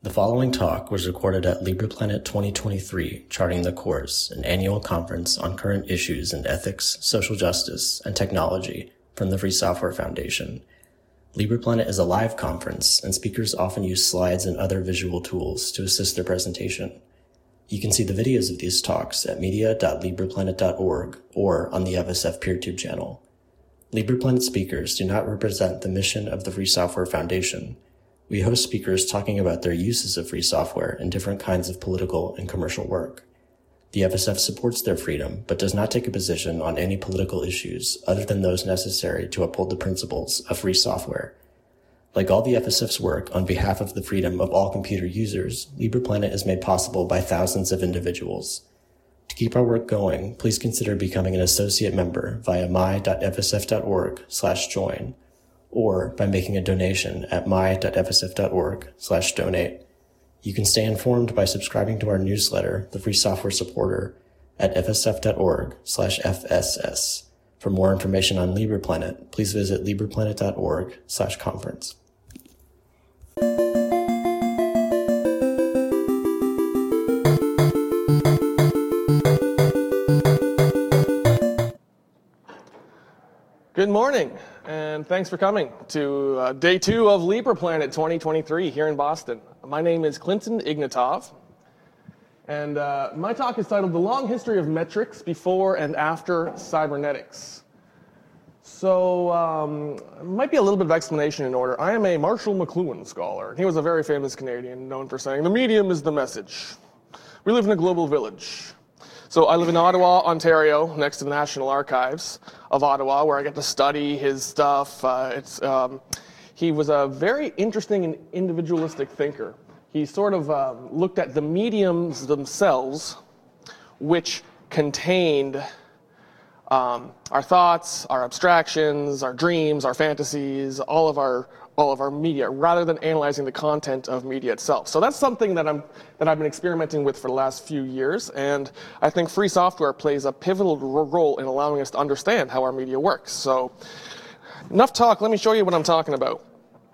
The following talk was recorded at LibrePlanet 2023, Charting the Course, an annual conference on current issues in ethics, social justice, and technology from the Free Software Foundation. LibrePlanet is a live conference, and speakers often use slides and other visual tools to assist their presentation. You can see the videos of these talks at media.libreplanet.org or on the FSF PeerTube channel. LibrePlanet speakers do not represent the mission of the Free Software Foundation. We host speakers talking about their uses of free software in different kinds of political and commercial work. The FSF supports their freedom, but does not take a position on any political issues other than those necessary to uphold the principles of free software. Like all the FSF's work on behalf of the freedom of all computer users, LibrePlanet is made possible by thousands of individuals. To keep our work going, please consider becoming an associate member via my.fsf.org/join. or by making a donation at my.fsf.org/donate. You can stay informed by subscribing to our newsletter, The Free Software Supporter, at fsf.org/fss. For more information on LibrePlanet, please visit libreplanet.org/conference. Good morning, and thanks for coming to day 2 of LibrePlanet 2023 here in Boston. My name is Clinton Ignatov, and my talk is titled The Long History of Metrics Before and After Cybernetics. So, might be a little bit of explanation in order. I am a Marshall McLuhan scholar. He was a very famous Canadian known for saying, "The medium is the message. We live in a global village." So I live in Ottawa, Ontario, next to the National Archives of Ottawa, where I get to study his stuff. He was a very interesting and individualistic thinker. He sort of looked at the mediums themselves, which contained our thoughts, our abstractions, our dreams, our fantasies, all of our media, rather than analyzing the content of media itself. So that's something that I've been experimenting with for the last few years, and I think free software plays a pivotal role in allowing us to understand how our media works. So, enough talk. Let me show you what I'm talking about.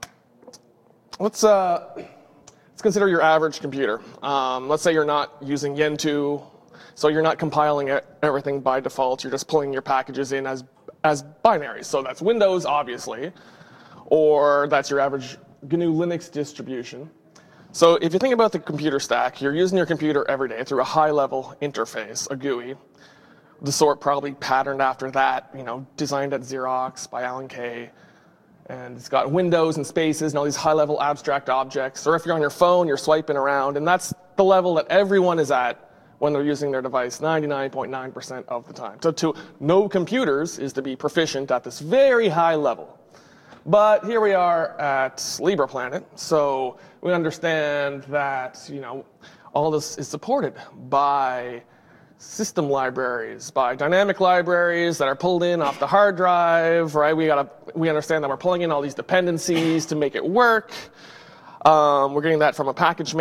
Let's consider your average computer. Let's say you're not using Gentoo, so you're not compiling everything by default. You're just pulling your packages in as binaries. So that's Windows, obviously. Or that's your average GNU Linux distribution. So if you think about the computer stack, you're using your computer every day through a high-level interface, a GUI, the sort probably patterned after that, designed at Xerox by Alan Kay. And it's got windows and spaces and all these high-level abstract objects. Or if you're on your phone, you're swiping around, and that's the level that everyone is at when they're using their device 99.9% of the time. So to know computers is to be proficient at this very high level. But here we are at LibrePlanet, so we understand that all this is supported by system libraries, by dynamic libraries that are pulled in off the hard drive, right? We understand that we're pulling in all these dependencies to make it work. We're getting that from a package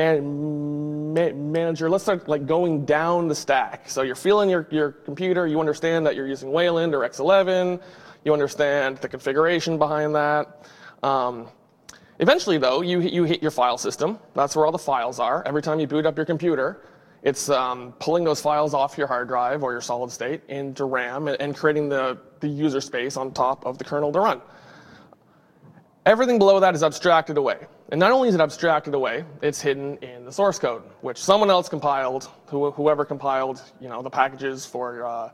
manager. Let's start going down the stack. So you're feeling your computer. You understand that you're using Wayland or X11. You understand the configuration behind that. Eventually, though, you hit your file system. That's where all the files are. Every time you boot up your computer, it's pulling those files off your hard drive or your solid state into RAM and creating the user space on top of the kernel to run. Everything below that is abstracted away. And not only is it abstracted away, it's hidden in the source code, which someone else compiled, whoever compiled the packages for your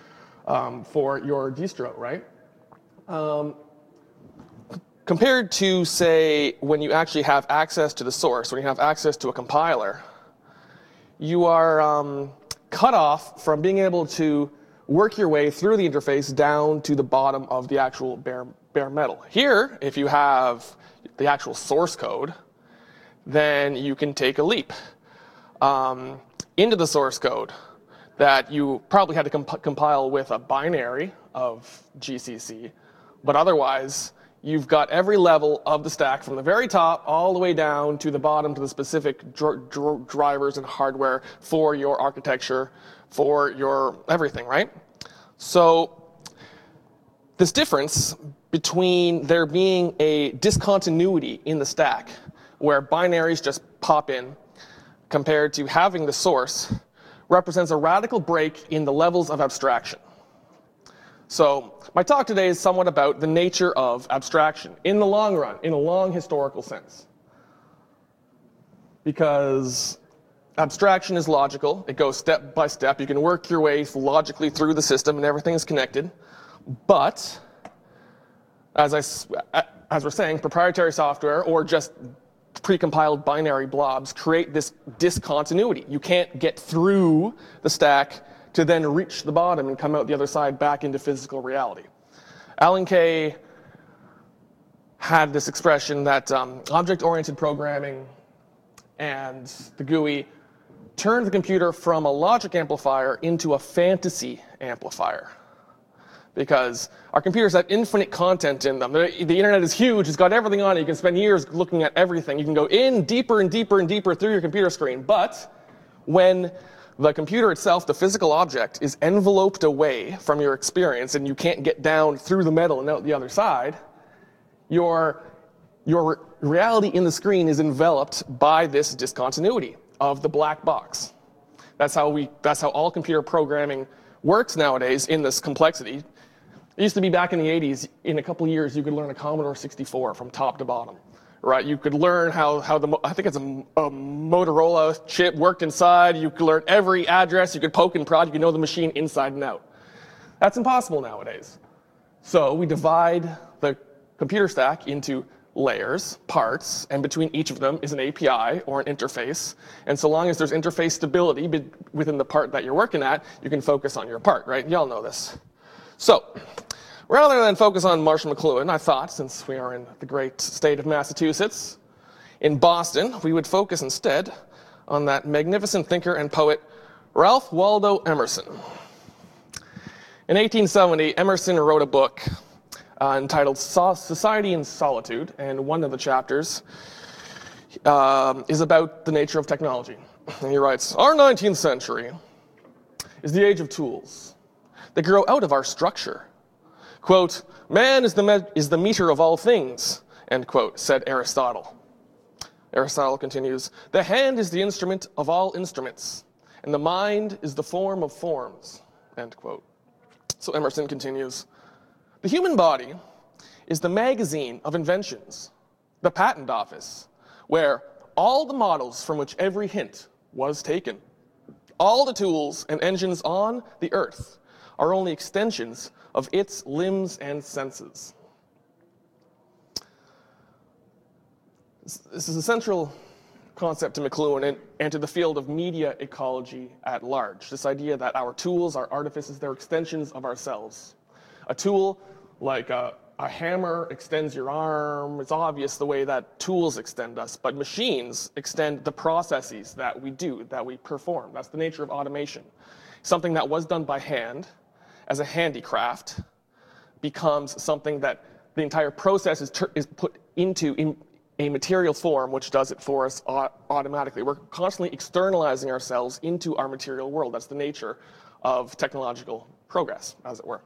distro, right? Compared to, say, when you actually have access to the source, when you have access to a compiler, you are cut off from being able to work your way through the interface down to the bottom of the actual bare metal. Here, if you have the actual source code, then you can take a leap into the source code that you probably had to compile with a binary of GCC, but otherwise, you've got every level of the stack from the very top all the way down to the bottom to the specific drivers and hardware for your architecture, for your everything, right? So this difference between there being a discontinuity in the stack where binaries just pop in, compared to having the source, represents a radical break in the levels of abstraction. So my talk today is somewhat about the nature of abstraction in the long run, in a long historical sense. Because abstraction is logical. It goes step by step. You can work your way logically through the system and everything is connected. But, as we're saying, proprietary software or just precompiled binary blobs create this discontinuity. You can't get through the stack to then reach the bottom and come out the other side back into physical reality. Alan Kay had this expression that object-oriented programming and the GUI turned the computer from a logic amplifier into a fantasy amplifier. Because our computers have infinite content in them. The internet is huge, it's got everything on it. You can spend years looking at everything. You can go in deeper and deeper and deeper through your computer screen. But when the computer itself, the physical object, is enveloped away from your experience and you can't get down through the metal and out the other side, your reality in the screen is enveloped by this discontinuity of the black box. That's how all computer programming works nowadays in this complexity. It used to be back in the 80s, in a couple of years, you could learn a Commodore 64 from top to bottom. Right, you could learn how I think it's a Motorola chip worked inside. You could learn every address. You could poke and prod. You could know the machine inside and out. That's impossible nowadays. So we divide the computer stack into layers, parts, and between each of them is an API or an interface. And so long as there's interface stability within the part that you're working at, you can focus on your part, right? Y'all know this. So, rather than focus on Marshall McLuhan, I thought, since we are in the great state of Massachusetts, in Boston, we would focus instead on that magnificent thinker and poet, Ralph Waldo Emerson. In 1870, Emerson wrote a book entitled Society in Solitude, and one of the chapters is about the nature of technology. And he writes, "Our 19th century is the age of tools. They grow out of our structure. Quote, man is the meter of all things, end quote, said Aristotle." Aristotle continues, "The hand is the instrument of all instruments, and the mind is the form of forms," end quote. So Emerson continues, "The human body is the magazine of inventions, the patent office, where all the models from which every hint was taken, all the tools and engines on the earth are only extensions of its limbs and senses." This is a central concept to McLuhan and to the field of media ecology at large. This idea that our tools, our artifices, they're extensions of ourselves. A tool like a hammer extends your arm. It's obvious the way that tools extend us, but machines extend the processes that we do, that we perform. That's the nature of automation. Something that was done by hand as a handicraft becomes something that the entire process is put into a material form which does it for us automatically. We're constantly externalizing ourselves into our material world. That's the nature of technological progress, as it were.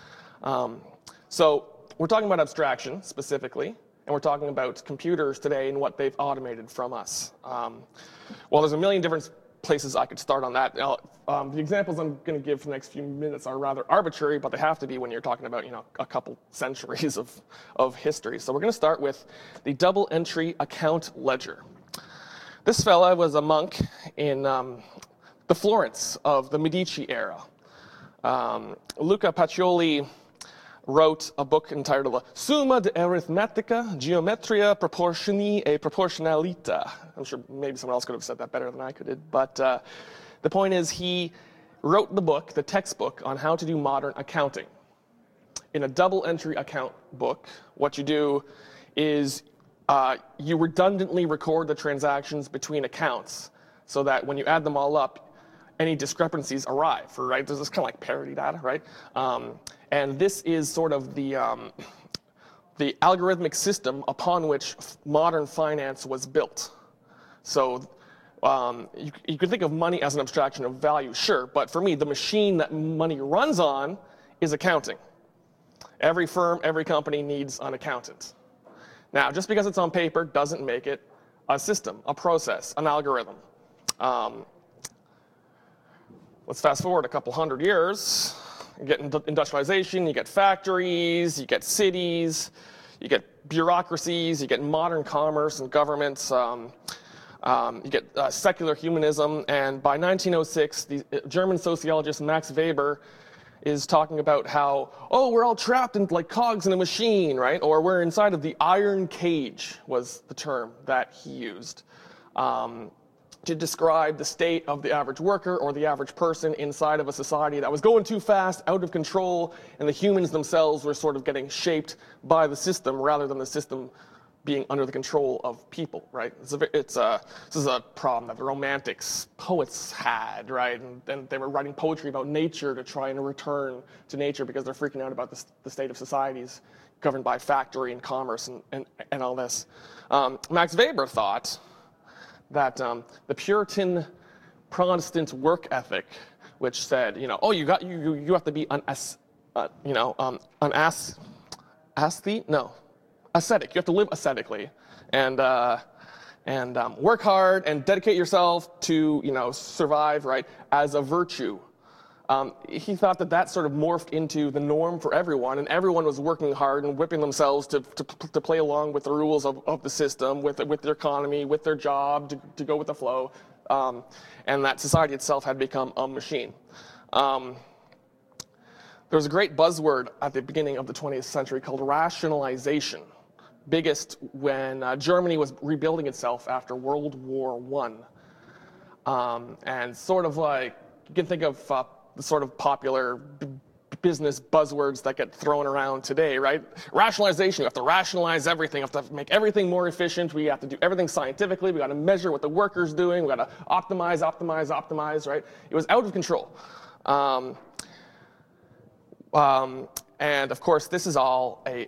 So we're talking about abstraction specifically, and we're talking about computers today and what they've automated from us. Well, there's a million different places I could start on that. Now, the examples I'm going to give for the next few minutes are rather arbitrary, but they have to be when you're talking about, a couple centuries of history. So we're going to start with the double entry account ledger. This fella was a monk in the Florence of the Medici era. Luca Pacioli wrote a book entitled Summa de Arithmetica, Geometria, Proportioni e Proporzionalità. I'm sure maybe someone else could have said that better than I could have, but the point is he wrote the book, the textbook, on how to do modern accounting. In a double entry account book, what you do is you redundantly record the transactions between accounts so that when you add them all up, any discrepancies arrive, right? This is kind of like parity data, right? And this is sort of the algorithmic system upon which modern finance was built. So you could think of money as an abstraction of value, sure, but for me, the machine that money runs on is accounting. Every firm, every company needs an accountant. Now, just because it's on paper doesn't make it a system, a process, an algorithm. Let's fast forward a couple hundred years. You get industrialization, you get factories, you get cities, you get bureaucracies, you get modern commerce and governments, you get secular humanism, and by 1906, the German sociologist Max Weber is talking about how, oh, we're all trapped in like cogs in a machine, right? Or we're inside of the iron cage was the term that he used to describe the state of the average worker or the average person inside of a society that was going too fast, out of control, and the humans themselves were sort of getting shaped by the system rather than the system being under the control of people, right? This is a problem that the Romantics, poets had, right? And they were writing poetry about nature to try and return to nature because they're freaking out about the state of societies governed by factory and commerce and all this. Max Weber thought that the Puritan Protestant work ethic, which said, oh, you have to be ascetic. You have to live ascetically, and work hard and dedicate yourself to survive, right, as a virtue. He thought that sort of morphed into the norm for everyone, and everyone was working hard and whipping themselves to play along with the rules of the system, with their economy, with their job, to go with the flow, and that society itself had become a machine. There was a great buzzword at the beginning of the 20th century called rationalization, biggest when Germany was rebuilding itself after World War I. And sort of like, you can think of the sort of popular business buzzwords that get thrown around today, right? Rationalization, we have to rationalize everything, we have to make everything more efficient, we have to do everything scientifically, we got to measure what the worker's doing, we got to optimize, right? It was out of control. And of course, this is all a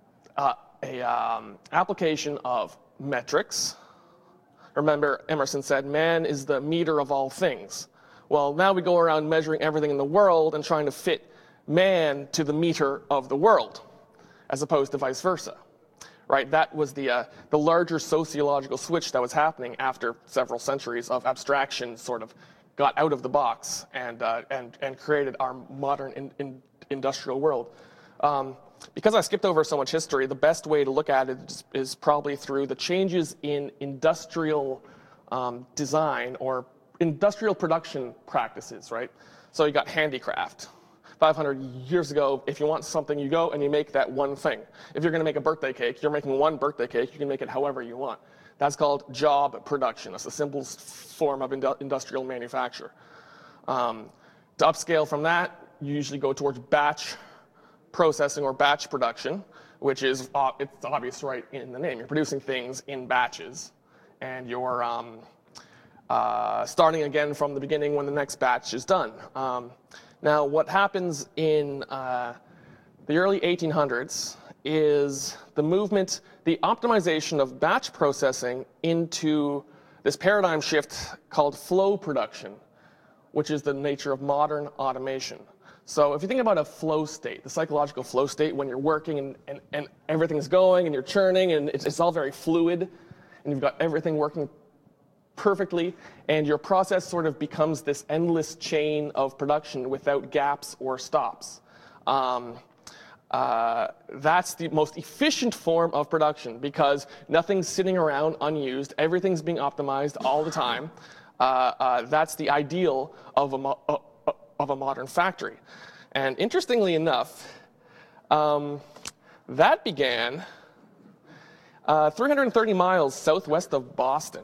application of metrics. Remember, Emerson said, man is the meter of all things. Well, now we go around measuring everything in the world and trying to fit man to the meter of the world, as opposed to vice versa, right? That was the larger sociological switch that was happening after several centuries of abstraction sort of got out of the box and created our modern industrial world. Because I skipped over so much history, the best way to look at it is probably through the changes in industrial design or industrial production practices, right? So you got handicraft. 500 years ago, if you want something, you go and you make that one thing. If you're going to make a birthday cake, you're making one birthday cake, you can make it however you want. That's called job production. That's the simplest form of industrial manufacture. To upscale from that, you usually go towards batch processing or batch production, which is, it's obvious right in the name. You're producing things in batches, and you're starting again from the beginning when the next batch is done. Now, what happens in the early 1800s is the movement, the optimization of batch processing into this paradigm shift called flow production, which is the nature of modern automation. So if you think about a flow state, the psychological flow state when you're working and everything's going and you're churning and it's all very fluid and you've got everything working perfectly and your process sort of becomes this endless chain of production without gaps or stops. That's the most efficient form of production because nothing's sitting around unused, everything's being optimized all the time. That's the ideal of a modern factory. And interestingly enough, that began 330 miles southwest of Boston,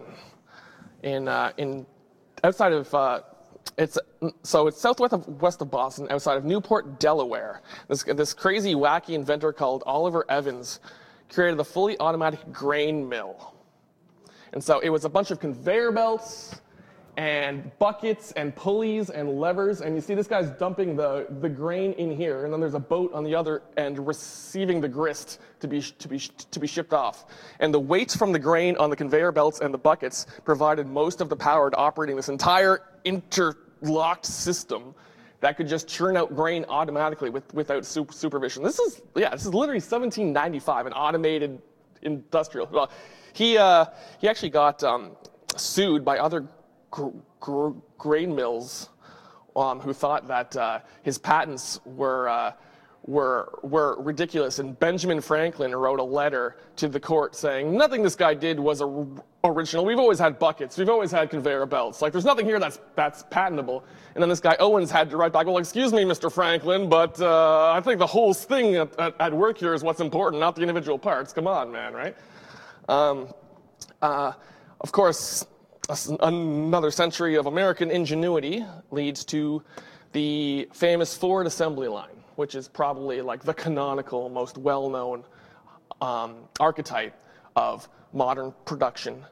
outside of it's southwest of Boston, outside of Newport, Delaware. This crazy, wacky inventor called Oliver Evans created the fully automatic grain mill. And so it was a bunch of conveyor belts and buckets and pulleys and levers, and you see this guy's dumping the grain in here, and then there's a boat on the other end receiving the grist to be shipped off. And the weights from the grain on the conveyor belts and the buckets provided most of the power to operating this entire interlocked system that could just churn out grain automatically without supervision. This is literally 1795, an automated industrial. Well, he actually got sued by other grain mills who thought that his patents were ridiculous. And Benjamin Franklin wrote a letter to the court saying, nothing this guy did was original. We've always had buckets. We've always had conveyor belts. Like, there's nothing here that's patentable. And then this guy Owens had to write back, well, excuse me, Mr. Franklin, but I think the whole thing at work here is what's important, not the individual parts. Come on, man, right? Of course, another century of American ingenuity leads to the famous Ford assembly line, which is probably like the canonical, most well-known archetype of modern production.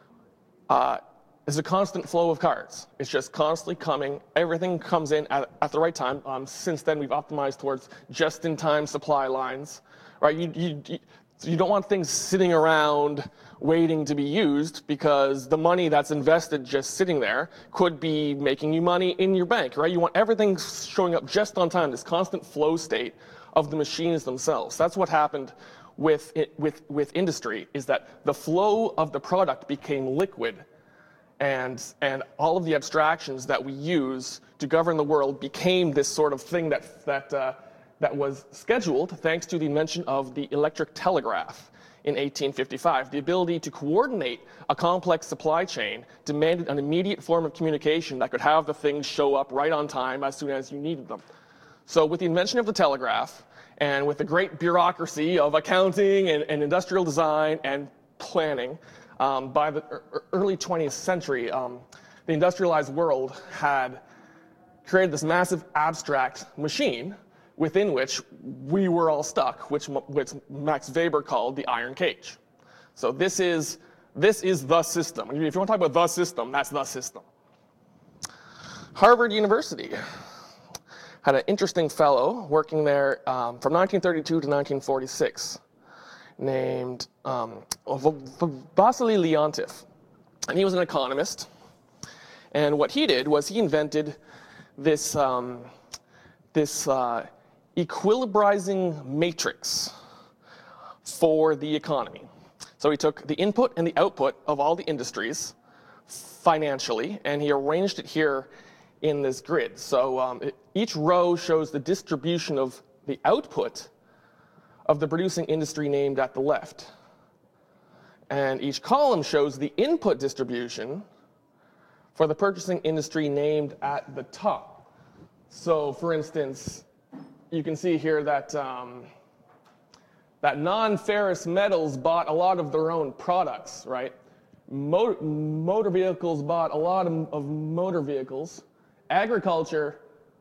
Is a constant flow of cars. It's just constantly coming. Everything comes in at the right time. Since then, we've optimized towards just-in-time supply lines, right? You don't want things sitting around waiting to be used, because the money that's invested just sitting there could be making you money in your bank, right? You want everything showing up just on time, this constant flow state of the machines themselves. That's what happened with industry, is that the flow of the product became liquid, and all of the abstractions that we use to govern the world became this sort of thing that was scheduled thanks to the invention of the electric telegraph in 1855. The ability to coordinate a complex supply chain demanded an immediate form of communication that could have the things show up right on time as soon as you needed them. So with the invention of the telegraph, and with the great bureaucracy of accounting and industrial design and planning, by the early 20th century, the industrialized world had created this massive abstract machine within which we were all stuck, which Max Weber called the iron cage. So this is the system. If you want to talk about the system, that's the system. Harvard University had an interesting fellow working there from 1932 to 1946 named Vasily Leontief. And he was an economist. And what he did was he invented this equilibrizing matrix for the economy. So he took the input and the output of all the industries financially, and he arranged it here in this grid. So each row shows the distribution of the output of the producing industry named at the left. And each column shows the input distribution for the purchasing industry named at the top. So for instance, you can see here that that non-ferrous metals bought a lot of their own products, right? Motor vehicles bought a lot of motor vehicles. Agriculture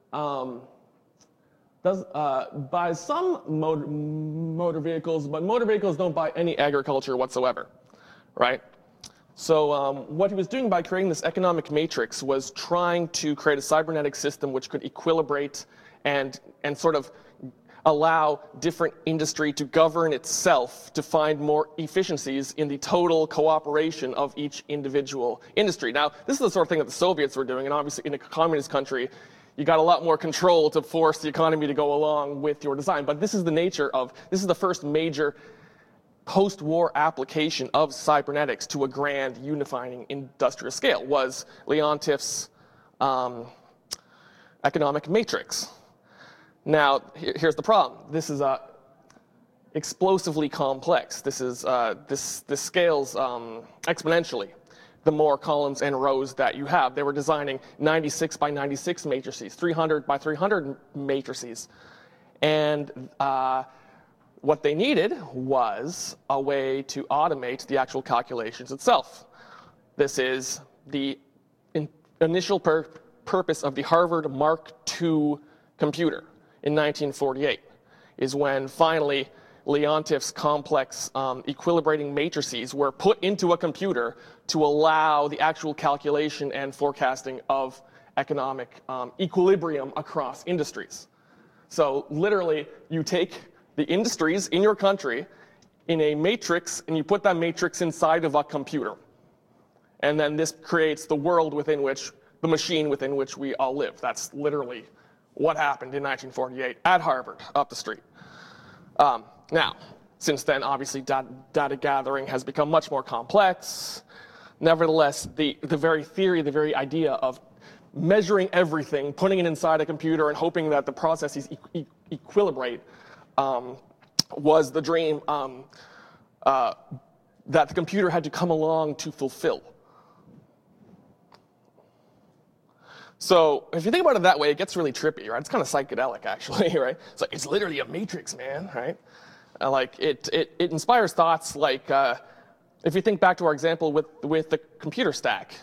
buys some motor vehicles, but motor vehicles don't buy any agriculture whatsoever, right? So what he was doing by creating this economic matrix was trying to create a cybernetic system which could equilibrate and sort of allow different industry to govern itself to find more efficiencies in the total cooperation of each individual industry. Now, this is the sort of thing that the Soviets were doing, and obviously in a communist country, you got a lot more control to force the economy to go along with your design. But this is the first major post-war application of cybernetics to a grand unifying industrial scale, was Leontief's economic matrix. Now, here's the problem. This is explosively complex. This scales exponentially the more columns and rows that you have. They were designing 96 by 96 matrices, 300 by 300 matrices. And what they needed was a way to automate the actual calculations itself. This is the initial purpose of the Harvard Mark II computer in 1948, is when finally Leontief's complex equilibrating matrices were put into a computer to allow the actual calculation and forecasting of economic equilibrium across industries. So literally, you take the industries in your country in a matrix, and you put that matrix inside of a computer. And then this creates the world within which, the machine within which we all live. That's literally what happened in 1948 at Harvard, up the street. Now, Since then, obviously, data gathering has become much more complex. Nevertheless, the very theory, the very idea of measuring everything, putting it inside a computer, and hoping that the processes equilibrate was the dream that the computer had to come along to fulfill. So if you think about it that way, it gets really trippy, right? It's kind of psychedelic, actually, right? It's like, it's literally a matrix, man, right? Like it inspires thoughts like, if you think back to our example with the computer stack,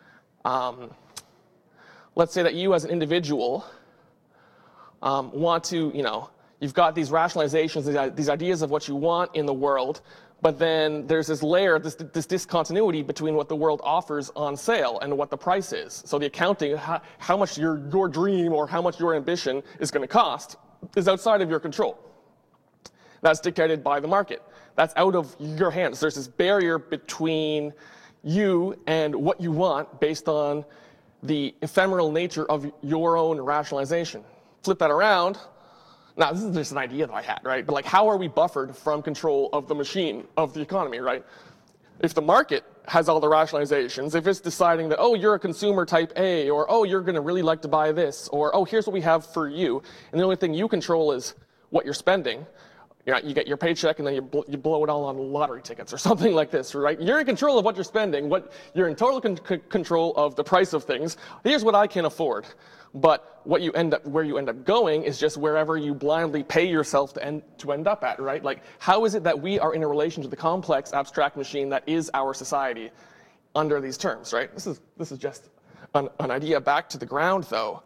let's say that you as an individual want to, you've got these rationalizations, these ideas of what you want in the world, but then there's this layer, this discontinuity between what the world offers on sale and what the price is. So the accounting, how much your dream or how much your ambition is going to cost is outside of your control. That's dictated by the market. That's out of your hands. There's this barrier between you and what you want based on the ephemeral nature of your own rationalization. Flip that around. Now, this is just an idea that I had, right? But like, how are we buffered from control of the machine, of the economy, right? If the market has all the rationalizations, if it's deciding that, oh, you're a consumer type A, or, oh, you're going to really like to buy this, or, oh, here's what we have for you, and the only thing you control is what you're spending, you get your paycheck and then you blow it all on lottery tickets or something like this, right? You're in control of what you're spending. You're in total control of the price of things. Here's what I can afford. But where you end up going is just wherever you blindly pay yourself to end up at, right? Like, how is it that we are in a relation to the complex abstract machine that is our society under these terms, right? This is just an idea back to the ground, though.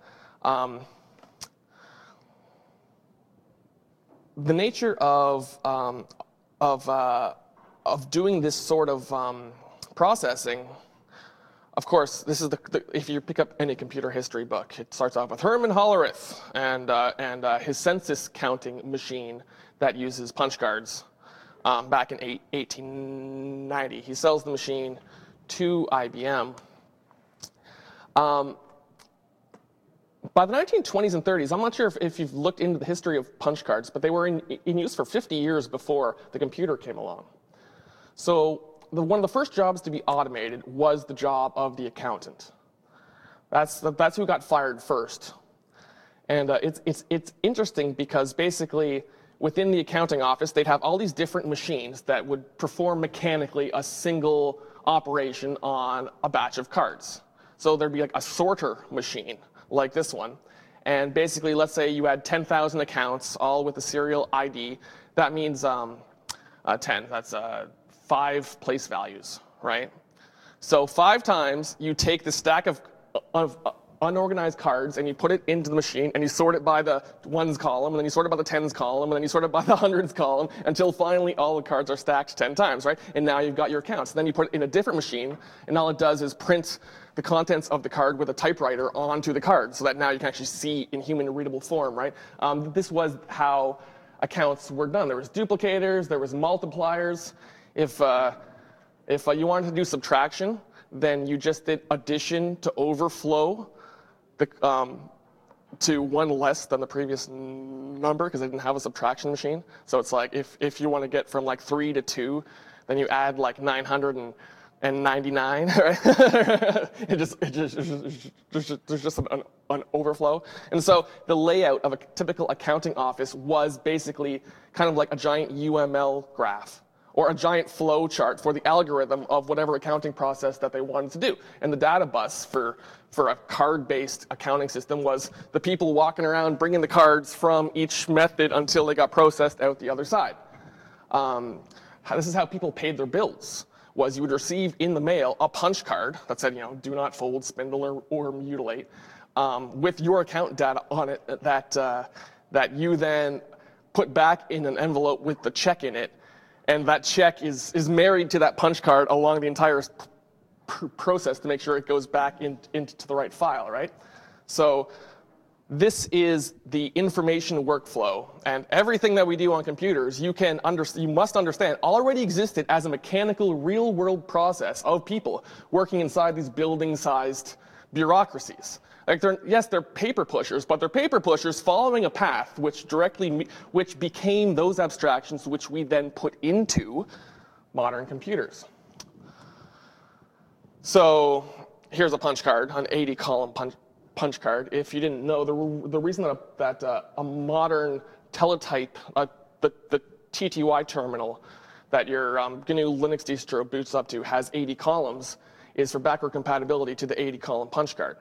The nature of doing this sort of processing, of course, this is if you pick up any computer history book, it starts off with Herman Hollerith and his census counting machine that uses punch cards back in 1890. He sells the machine to IBM. By the 1920s and 30s, I'm not sure if you've looked into the history of punch cards, but they were in use for 50 years before the computer came along. So one of the first jobs to be automated was the job of the accountant. That's who got fired first. And it's interesting because basically within the accounting office, they'd have all these different machines that would perform mechanically a single operation on a batch of cards. So there'd be like a sorter machine, like this one. And basically, let's say you had 10,000 accounts, all with a serial ID. That means 10, that's 5 place values, right? So 5 times you take the stack of unorganized cards and you put it into the machine and you sort it by the ones column, and then you sort it by the tens column, and then you sort it by the hundreds column until finally all the cards are stacked 10 times, right? And now you've got your accounts. Then you put it in a different machine, and all it does is print the contents of the card with a typewriter onto the card so that now you can actually see in human readable form, right? This was how accounts were done. There was duplicators, there was multipliers. If you wanted to do subtraction, then you just did addition to overflow to one less than the previous number because they didn't have a subtraction machine. So it's like if you want to get from like 3 to 2, then you add like 999, right? There's just an overflow. And so the layout of a typical accounting office was basically kind of like a giant UML graph, or a giant flow chart for the algorithm of whatever accounting process that they wanted to do. And the data bus for a card-based accounting system was the people walking around bringing the cards from each method until they got processed out the other side. This is how people paid their bills, was you would receive in the mail a punch card that said, do not fold, spindle, or mutilate, with your account data on it that you then put back in an envelope with the check in it. And that check is married to that punch card along the entire process to make sure it goes back into the right file, right? So this is the information workflow. And everything that we do on computers, you must understand, already existed as a mechanical, real-world process of people working inside these building-sized bureaucracies. Like they're paper pushers, but they're paper pushers following a path which became those abstractions which we then put into modern computers. So here's a punch card, an 80-column punch card. If you didn't know, the reason that a modern teletype, the TTY terminal that your GNU Linux distro boots up to has 80 columns is for backward compatibility to the 80-column punch card.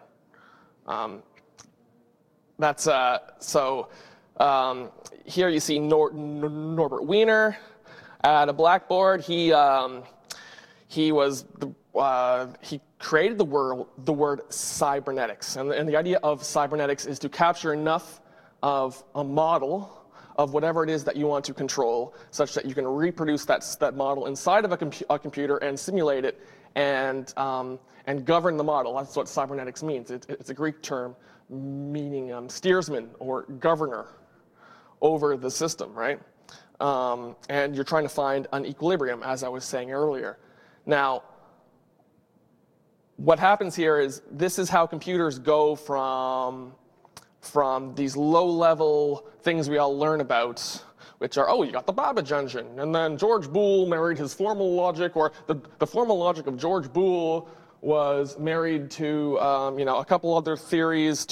Here you see Norbert Wiener at a blackboard. He created the word cybernetics, and the idea of cybernetics is to capture enough of a model of whatever it is that you want to control, such that you can reproduce that model inside of a computer and simulate it and govern the model. That's what cybernetics means. It's a Greek term meaning steersman or governor over the system, right? And you're trying to find an equilibrium, as I was saying earlier. Now, what happens here is this is how computers go from these low-level things we all learn about, which are, oh, you got the Babbage engine, and then George Boole married his formal logic, or the formal logic of George Boole was married to a couple other theories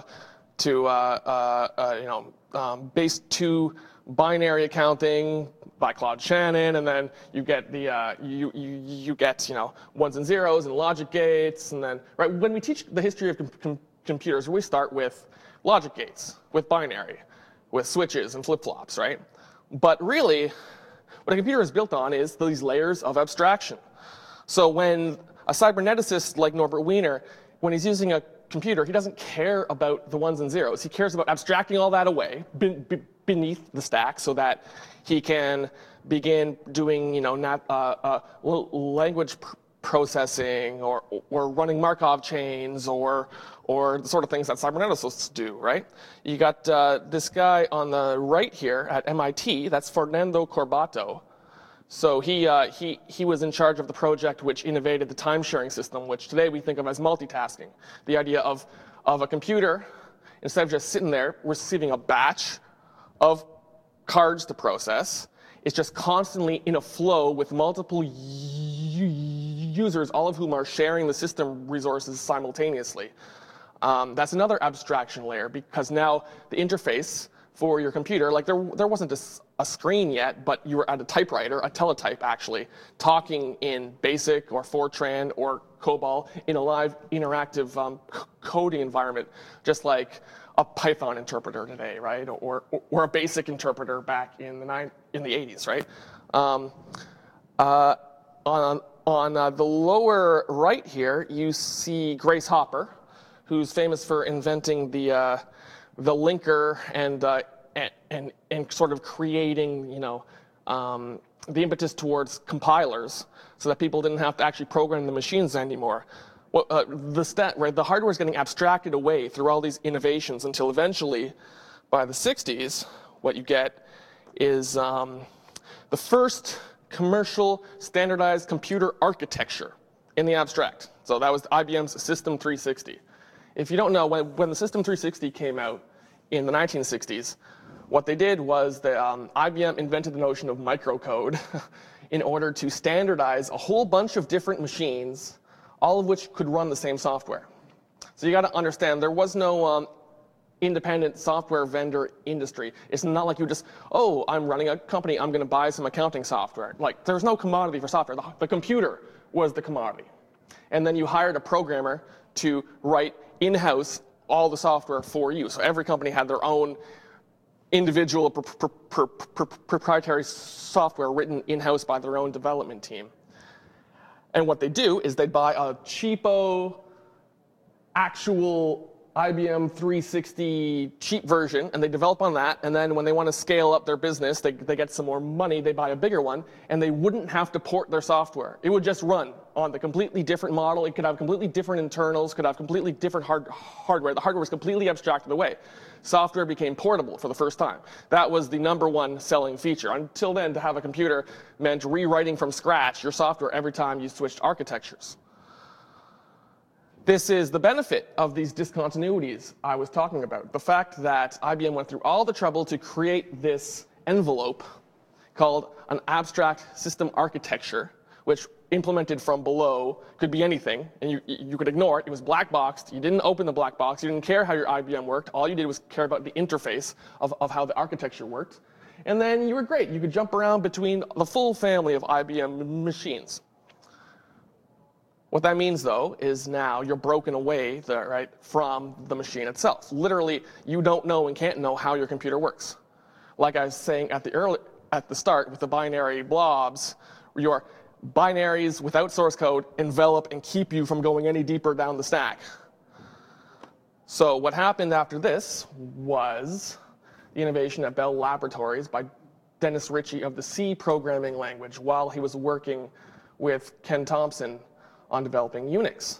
base 2 binary accounting by Claude Shannon, and then you get the you get ones and zeros and logic gates, and then right when we teach the history of computers, we start with logic gates, with binary, with switches and flip-flops, right? But really, what a computer is built on is these layers of abstraction. So when a cyberneticist like Norbert Wiener, when he's using a computer, he doesn't care about the ones and zeros. He cares about abstracting all that away beneath the stack so that he can begin doing language processing or running Markov chains or the sort of things that cyberneticists do, right? You got this guy on the right here at MIT, that's Fernando Corbato. So he was in charge of the project which innovated the time-sharing system, which today we think of as multitasking. The idea of a computer, instead of just sitting there receiving a batch of cards to process, it's just constantly in a flow with multiple users, all of whom are sharing the system resources simultaneously. That's another abstraction layer, because now the interface for your computer, like there wasn't a screen yet, but you were at a typewriter, a teletype actually, talking in BASIC or Fortran or COBOL in a live interactive coding environment, just like a Python interpreter today, right? Or a BASIC interpreter back in the 80s, right? On the lower right here, you see Grace Hopper, who's famous for inventing the linker and sort of creating, the impetus towards compilers so that people didn't have to actually program the machines anymore. Well, the hardware is getting abstracted away through all these innovations until eventually, by the 60s, what you get is the first commercial standardized computer architecture in the abstract. So that was IBM's System 360. If you don't know, when the System 360 came out in the 1960s, what they did was IBM invented the notion of microcode in order to standardize a whole bunch of different machines, all of which could run the same software. So you got to understand, there was no independent software vendor industry. It's not like you just, oh, I'm running a company, I'm going to buy some accounting software. Like, there's no commodity for software. The computer was the commodity. And then you hired a programmer to write in-house all the software for you. So every company had their own individual proprietary software written in-house by their own development team. And what they do is they buy a cheapo, actual IBM 360 cheap version, and they develop on that, and then when they want to scale up their business, they get some more money, they buy a bigger one, and they wouldn't have to port their software. It would just run on the completely different model. It could have completely different internals, could have completely different hardware. The hardware was completely abstracted away. Software became portable for the first time. That was the #1 selling feature. Until then, to have a computer meant rewriting from scratch your software every time you switched architectures. This is the benefit of these discontinuities I was talking about. The fact that IBM went through all the trouble to create this envelope called an abstract system architecture, which implemented from below could be anything, and you could ignore it. It was black boxed. You didn't open the black box. You didn't care how your IBM worked. All you did was care about the interface of how the architecture worked. And then you were great. You could jump around between the full family of IBM machines. What that means, though, is now you're broken away from the machine itself. Literally, you don't know and can't know how your computer works. Like I was saying at the start with the binary blobs, your binaries without source code envelop and keep you from going any deeper down the stack. So what happened after this was the innovation at Bell Laboratories by Dennis Ritchie of the C programming language while he was working with Ken Thompson on developing Unix.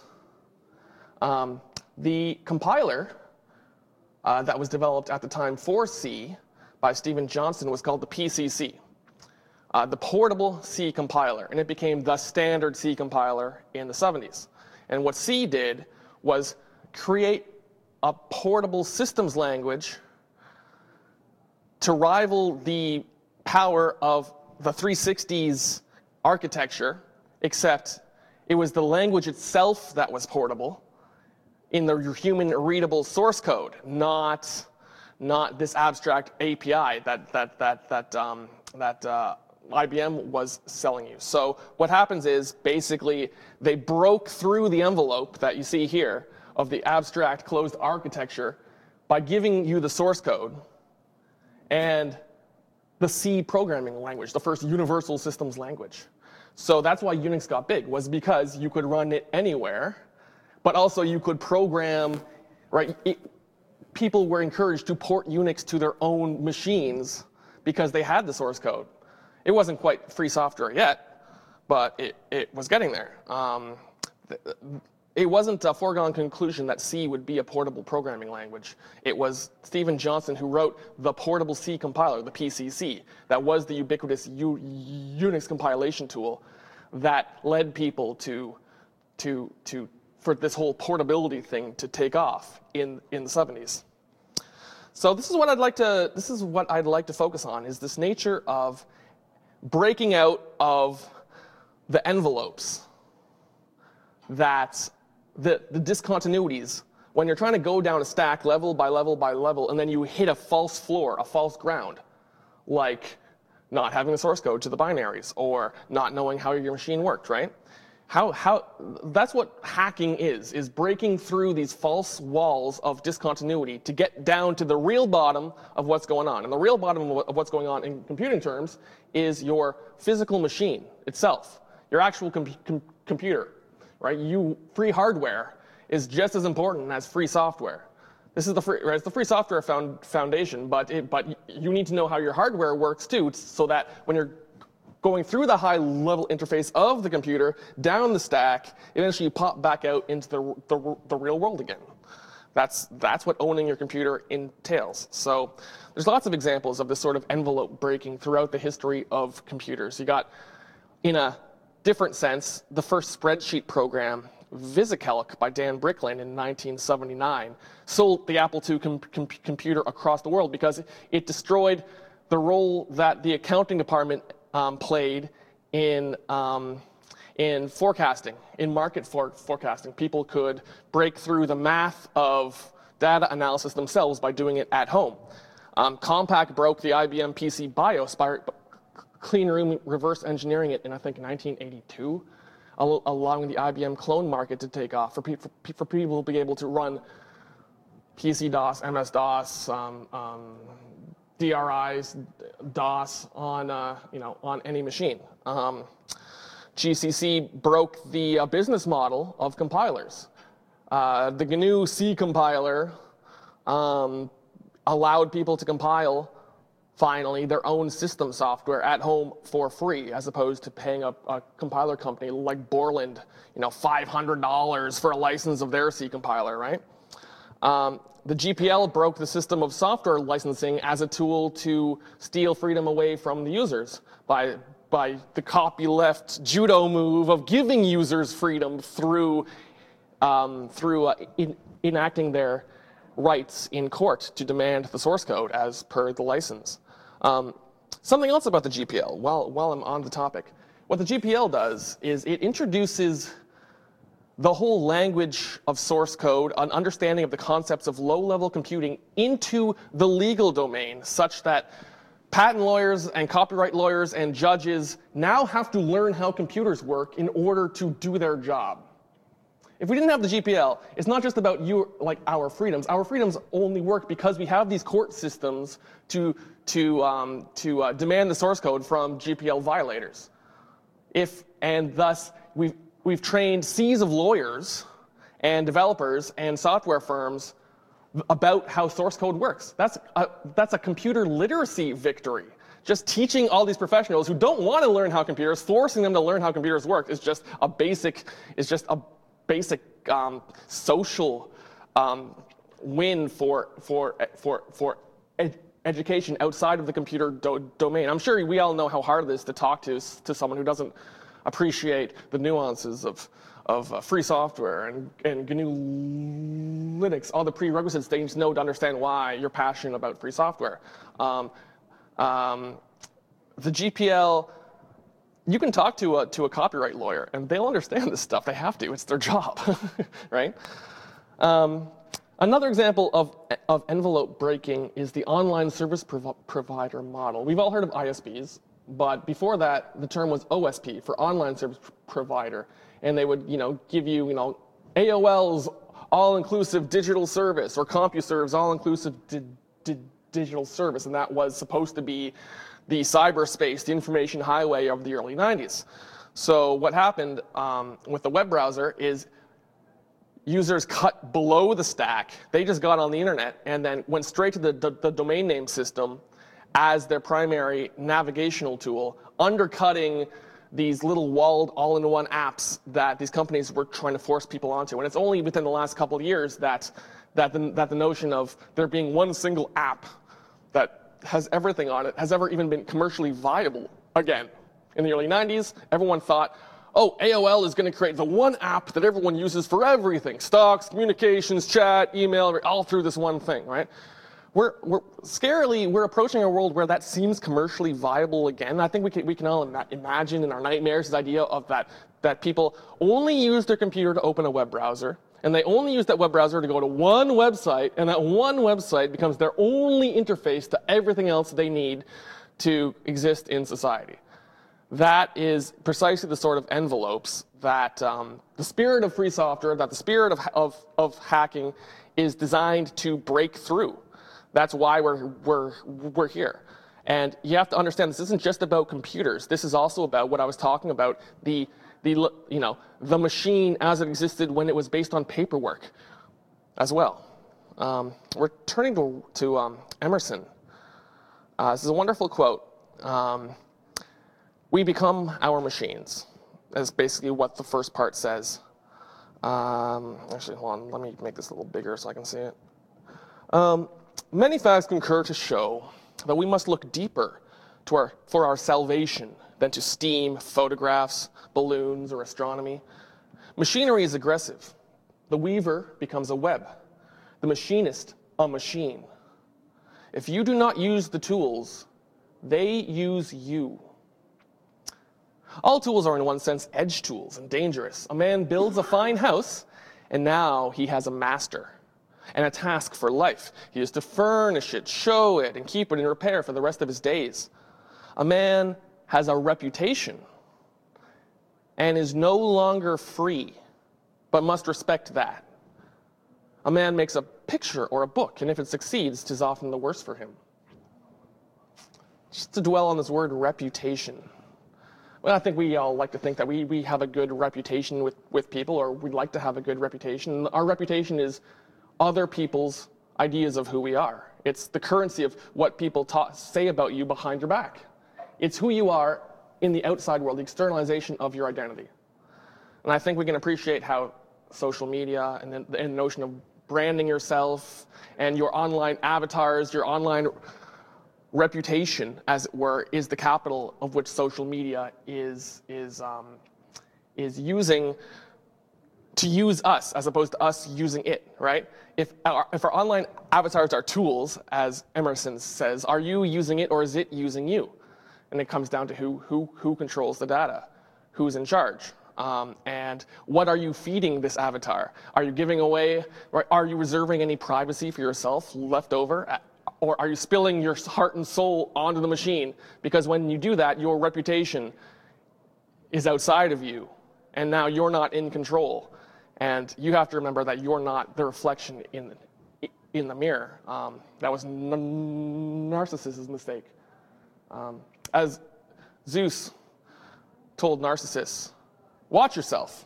The compiler that was developed at the time for C by Stephen Johnson was called the PCC, the Portable C Compiler, and it became the standard C compiler in the 70s. And what C did was create a portable systems language to rival the power of the 360's architecture, except it was the language itself that was portable in the human readable source code, not this abstract API that IBM was selling you. So what happens is basically they broke through the envelope that you see here of the abstract closed architecture by giving you the source code and the C programming language, the first universal systems language. So that's why Unix got big, was because you could run it anywhere, but also you could program, right? People were encouraged to port Unix to their own machines because they had the source code. It wasn't quite free software yet, but it was getting there. It wasn't a foregone conclusion that C would be a portable programming language. It was Stephen Johnson who wrote the Portable C Compiler, the PCC. That was the ubiquitous Unix compilation tool that led people for this whole portability thing to take off in the 70s. So this is what I'd like to focus on, is this nature of breaking out of the envelopes that the discontinuities, when you're trying to go down a stack level by level by level, and then you hit a false floor, a false ground, like not having the source code to the binaries, or not knowing how your machine worked, right? That's what hacking is breaking through these false walls of discontinuity to get down to the real bottom of what's going on. And the real bottom of what's going on in computing terms is your physical machine itself, your actual computer. Right? Free hardware is just as important as free software. This is it's the free software foundation, but you need to know how your hardware works too, so that when you're going through the high-level interface of the computer down the stack, eventually you pop back out into the real world again. That's what owning your computer entails. So there's lots of examples of this sort of envelope breaking throughout the history of computers. You got, in a different sense, the first spreadsheet program, VisiCalc by Dan Bricklin in 1979, sold the Apple II computer across the world because it destroyed the role that the accounting department played in forecasting, in market forecasting. People could break through the math of data analysis themselves by doing it at home. Compaq broke the IBM PC BIOS by clean room reverse engineering it in, I think, 1982, allowing the IBM clone market to take off for people to be able to run PC-DOS, MS-DOS, DRIs, DOS on any machine. GCC broke the business model of compilers. The GNU C compiler allowed people to compile, finally, their own system software at home for free, as opposed to paying a compiler company like Borland, $500 for a license of their C compiler, right? The GPL broke the system of software licensing as a tool to steal freedom away from the users by the copyleft judo move of giving users freedom through through enacting their rights in court to demand the source code as per the license. Something else about the GPL, while I'm on the topic. What the GPL does is it introduces the whole language of source code, an understanding of the concepts of low-level computing into the legal domain, such that patent lawyers and copyright lawyers and judges now have to learn how computers work in order to do their job. If we didn't have the GPL, it's not just about our freedoms. Our freedoms only work because we have these court systems to demand the source code from GPL violators. And thus, we've trained seas of lawyers and developers and software firms about how source code works. That's a computer literacy victory. Just teaching all these professionals who don't want to learn how computers, forcing them to learn how computers work is just a basic social win for education outside of the computer domain. I'm sure we all know how hard it is to talk to someone who doesn't appreciate the nuances of free software and GNU Linux, all the prerequisites they need to know to understand why you're passionate about free software. The GPL, you can talk to a copyright lawyer and they'll understand this stuff. They have to. It's their job, right? Another example of envelope breaking is the online service provider model. We've all heard of ISPs, but before that, the term was OSP, for online service provider. And they would, give you, AOL's all-inclusive digital service or CompuServe's all-inclusive digital service. And that was supposed to be the cyberspace, the information highway of the early 90s. So what happened with the web browser is users cut below the stack. They just got on the internet and then went straight to the domain name system as their primary navigational tool, undercutting these little walled all-in-one apps that these companies were trying to force people onto. And it's only within the last couple of years that the notion of there being one single app that has everything on it has ever even been commercially viable again. In the early 90s, everyone thought, oh, AOL is going to create the one app that everyone uses for everything. Stocks, communications, chat, email, all through this one thing, right? We're approaching a world where that seems commercially viable again. I think we can all imagine in our nightmares this idea of that people only use their computer to open a web browser, and they only use that web browser to go to one website, and that one website becomes their only interface to everything else they need to exist in society. That is precisely the sort of envelopes that the spirit of free software, that the spirit of hacking is designed to break through. That's why we're here. And you have to understand this isn't just about computers. This is also about what I was talking about, the machine as it existed when it was based on paperwork as well. We're turning to Emerson. This is a wonderful quote. We become our machines. That's basically what the first part says. Actually, hold on. Let me make this a little bigger so I can see it. Many facts concur to show that we must look deeper for our salvation than to steam, photographs, balloons, or astronomy. Machinery is aggressive. The weaver becomes a web. The machinist, a machine. If you do not use the tools, they use you. All tools are in one sense edge tools and dangerous. A man builds a fine house, and now he has a master and a task for life. He is to furnish it, show it, and keep it in repair for the rest of his days. A man has a reputation and is no longer free, but must respect that. A man makes a picture or a book, and if it succeeds, 'tis often the worse for him. Just to dwell on this word reputation. Well, I think we all like to think that we have a good reputation with people, or we'd like to have a good reputation. Our reputation is other people's ideas of who we are. It's the currency of what people say about you behind your back. It's who you are in the outside world, the externalization of your identity. And I think we can appreciate how social media and the notion of branding yourself and your online avatars, your online reputation, as it were, is the capital of which social media is using to use us as opposed to us using it, right? If our online avatars are tools, as Emerson says, are you using it or is it using you? And it comes down to who controls the data, who's in charge, and what are you feeding this avatar? Are you giving away, or are you reserving any privacy for yourself left over? Or are you spilling your heart and soul onto the machine? Because when you do that, your reputation is outside of you, and now you're not in control. And you have to remember that you're not the reflection in the mirror. That was Narcissus' mistake. As Zeus told Narcissus, watch yourself.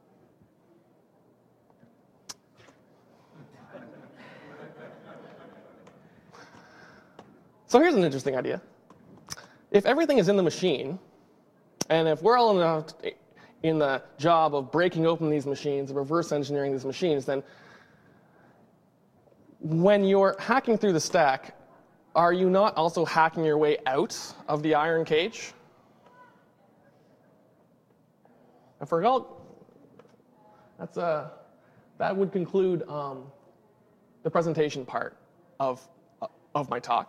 So here's an interesting idea. If everything is in the machine, and if we're all in the job of breaking open these machines, reverse engineering these machines, then when you're hacking through the stack, are you not also hacking your way out of the iron cage? I forgot. That would conclude the presentation part of my talk.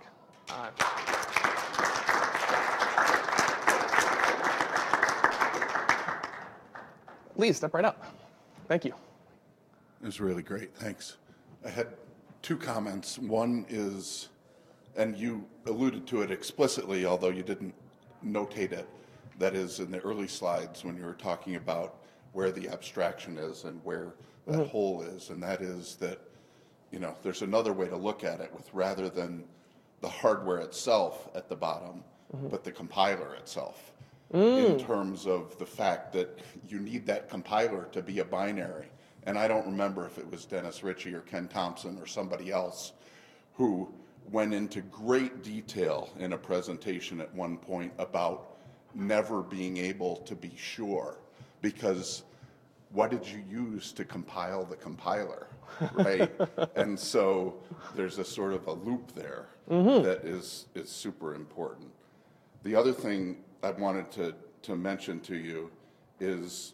Please step right up. Thank you. It was really great. Thanks. I had two comments. One is, and you alluded to it explicitly, although you didn't notate it, that is in the early slides when you were talking about where the abstraction is and where that hole is, and that is that, there's another way to look at it with rather than the hardware itself at the bottom, but the compiler itself. In terms of the fact that you need that compiler to be a binary. And I don't remember if it was Dennis Ritchie or Ken Thompson or somebody else who went into great detail in a presentation at one point about never being able to be sure, because what did you use to compile the compiler, right? And so there's a sort of a loop there that is super important. The other thing I wanted to mention to you is,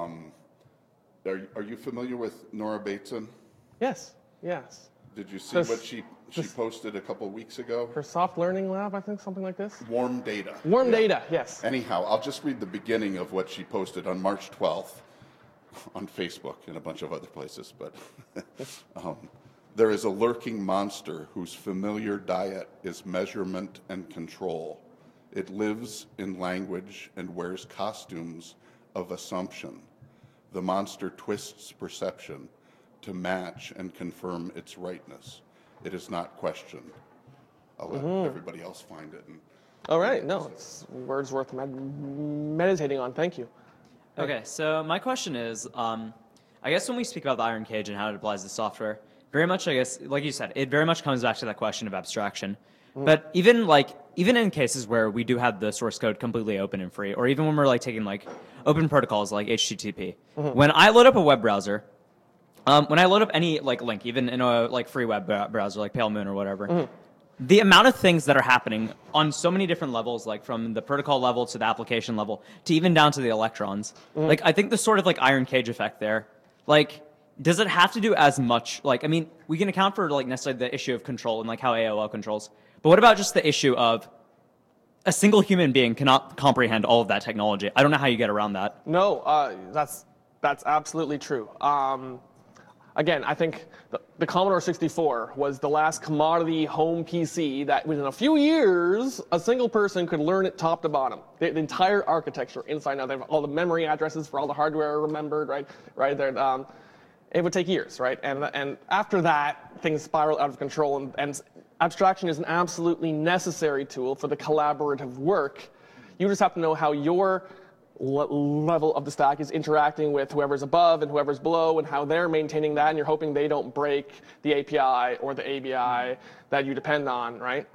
are you familiar with Nora Bateson? Yes. Did you see what she posted a couple weeks ago? Her soft learning lab, I think, something like this? Warm data. Warm data, yes. Anyhow, I'll just read the beginning of what she posted on March 12th on Facebook and a bunch of other places. But there is a lurking monster whose familiar diet is measurement and control. It lives in language and wears costumes of assumption. The monster twists perception to match and confirm its rightness. It is not questioned. I'll let everybody else find it. All right, no, it's words worth meditating on. Thank you. Okay, so my question is, I guess when we speak about the iron cage and how it applies to software, very much, I guess, like you said, it very much comes back to that question of abstraction. But even in cases where we do have the source code completely open and free, or even when we're taking open protocols like HTTP, when I load up a web browser, when I load up any link, even in a free web browser like Pale Moon or whatever, the amount of things that are happening on so many different levels, from the protocol level to the application level to even down to the electrons, I think the sort of iron cage effect there, does it have to do as much? We can account for necessarily the issue of control and how AOL controls. But what about just the issue of a single human being cannot comprehend all of that technology? I don't know how you get around that. No, that's absolutely true. Again, I think the Commodore 64 was the last commodity home PC that within a few years, a single person could learn it top to bottom. The entire architecture inside and out. They have all the memory addresses for all the hardware remembered, right? It would take years, right? And after that, things spiral out of control, and abstraction is an absolutely necessary tool for the collaborative work. You just have to know how your level of the stack is interacting with whoever's above and whoever's below, and how they're maintaining that, and you're hoping they don't break the API or the ABI that you depend on, right?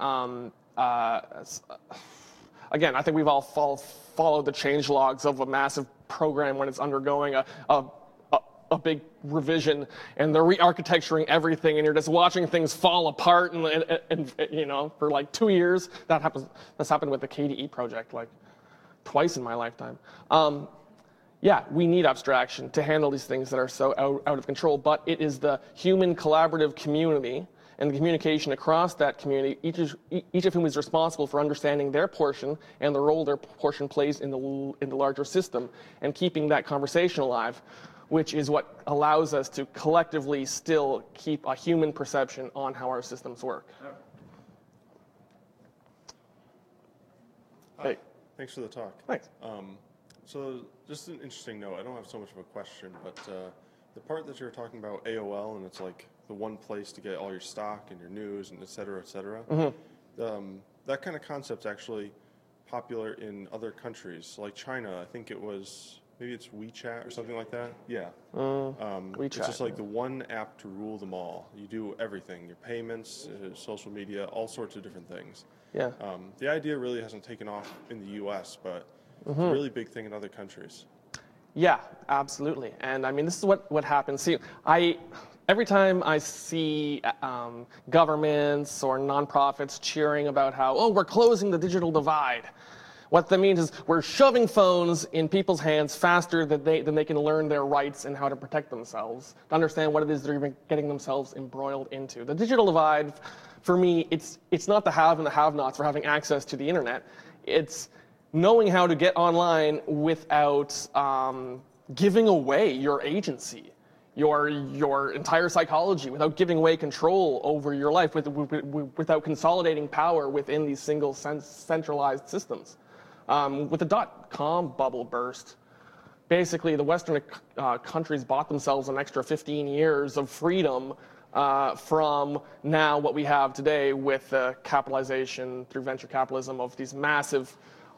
Again, I think we've all followed the change logs of a massive program when it's undergoing a big revision, and they're re-architecturing everything, and you're just watching things fall apart, and for 2 years. That's happened with the KDE project twice in my lifetime. yeah, we need abstraction to handle these things that are so out of control, but it is the human collaborative community and the communication across that community, each of whom is responsible for understanding their portion and the role their portion plays in the larger system, and keeping that conversation alive, which is what allows us to collectively still keep a human perception on how our systems work. Hey. Thanks for the talk. Thanks. So just an interesting note. I don't have so much of a question, but the part that you were talking about AOL, and it's like the one place to get all your stock and your news and et cetera, et cetera. Mm-hmm. That kind of concept's actually popular in other countries, like China. I think it was, maybe it's WeChat or something like that. Yeah. WeChat. It's just like the one app to rule them all. You do everything, your payments, social media, all sorts of different things. Yeah. The idea really hasn't taken off in the U.S., but it's a really big thing in other countries. Yeah, absolutely. And I mean, this is what happens. See, every time I see governments or nonprofits cheering about how, oh, we're closing the digital divide, what that means is we're shoving phones in people's hands faster than they can learn their rights and how to protect themselves, to understand what it is they're even getting themselves embroiled into. The digital divide, for me, it's not the have and the have-nots for having access to the internet. It's knowing how to get online without giving away your agency, your entire psychology, without giving away control over your life, without consolidating power within these single centralized systems. With the dot-com bubble burst, basically the Western countries bought themselves an extra 15 years of freedom from now what we have today with the capitalization through venture capitalism of these massive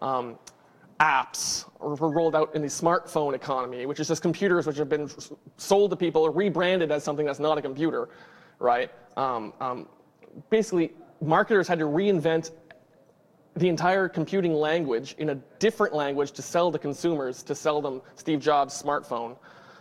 apps rolled out in the smartphone economy, which is just computers which have been sold to people or rebranded as something that's not a computer, right? Basically, marketers had to reinvent the entire computing language in a different language to sell to consumers, to sell them Steve Jobs' smartphone,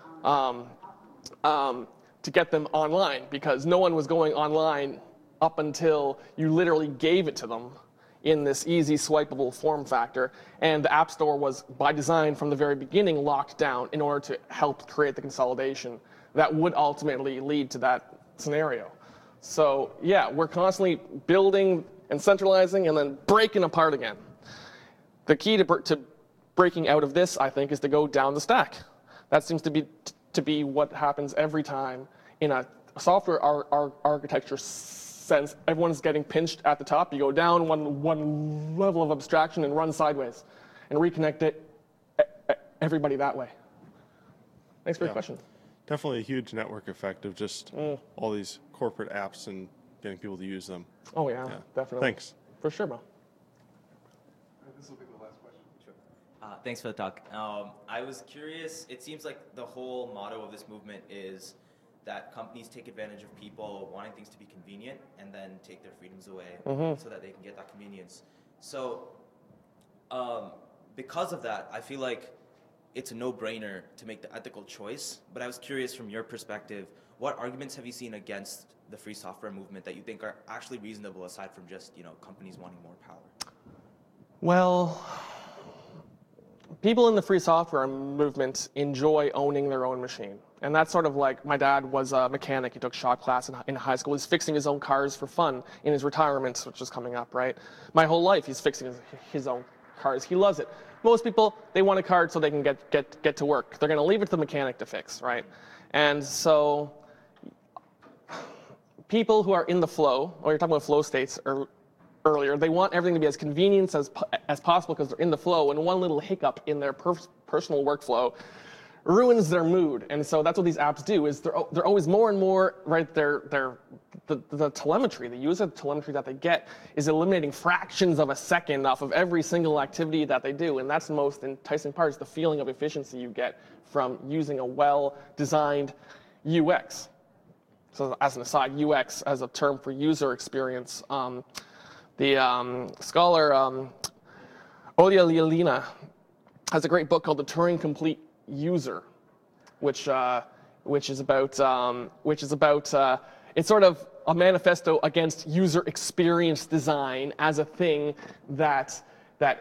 to get them online, because no one was going online up until you literally gave it to them in this easy swipeable form factor. And the App Store was, by design from the very beginning, locked down in order to help create the consolidation that would ultimately lead to that scenario. So yeah, we're constantly building and centralizing and then breaking apart again. The key to breaking out of this, I think, is to go down the stack. That seems to be what happens every time in a software architecture sense. Everyone's getting pinched at the top. You go down one level of abstraction and run sideways and reconnect everybody that way. Thanks for your question. Definitely a huge network effect of just all these corporate apps and getting people to use them. Oh yeah, definitely. Thanks. For sure, Mo. This will be the last question. Sure. Thanks for the talk. I was curious, it seems like the whole motto of this movement is that companies take advantage of people wanting things to be convenient and then take their freedoms away so that they can get that convenience. So because of that, I feel like it's a no-brainer to make the ethical choice. But I was curious from your perspective, what arguments have you seen against the free software movement that you think are actually reasonable aside from just, companies wanting more power? Well, people in the free software movement enjoy owning their own machine. And that's sort of like, my dad was a mechanic. He took shop class in high school. He's fixing his own cars for fun in his retirement, which is coming up, right? My whole life, he's fixing his own cars. He loves it. Most people, they want a car so they can get to work. They're going to leave it to the mechanic to fix, right? And so people who are in the flow, or you're talking about flow states earlier, they want everything to be as convenient as possible because they're in the flow, and one little hiccup in their personal workflow ruins their mood. And so that's what these apps do, is they're always more and more, right, the telemetry, the user telemetry that they get is eliminating fractions of a second off of every single activity that they do. And that's the most enticing part, is the feeling of efficiency you get from using a well-designed UX. So as an aside, UX as a term for user experience. The scholar Olia Lialina has a great book called The Turing Complete User, which is about it's sort of a manifesto against user experience design as a thing that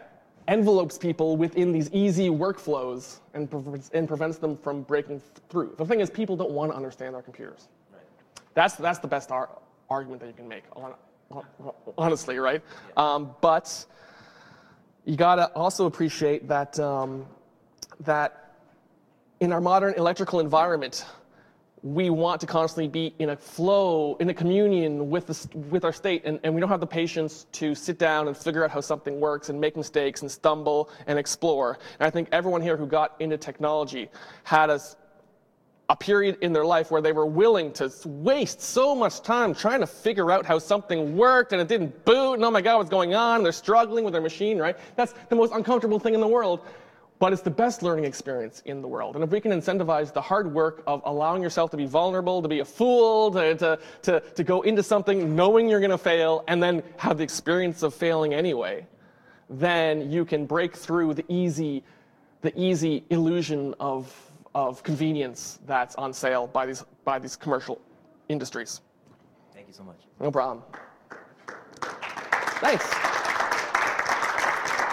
envelopes people within these easy workflows and prevents them from breaking through. The thing is, people don't want to understand our computers. Right. That's the best argument that you can make, honestly, right? Yeah. But you gotta also appreciate that that in our modern electrical environment, we want to constantly be in a flow, in a communion with our state, and we don't have the patience to sit down and figure out how something works and make mistakes and stumble and explore. And I think everyone here who got into technology had a period in their life where they were willing to waste so much time trying to figure out how something worked, and it didn't boot, and oh my God, what's going on? And they're struggling with their machine, right? That's the most uncomfortable thing in the world. But it's the best learning experience in the world. And if we can incentivize the hard work of allowing yourself to be vulnerable, to be a fool, to go into something knowing you're going to fail, and then have the experience of failing anyway, then you can break through the easy illusion of convenience that's on sale by these commercial industries. Thank you so much. No problem. Thanks.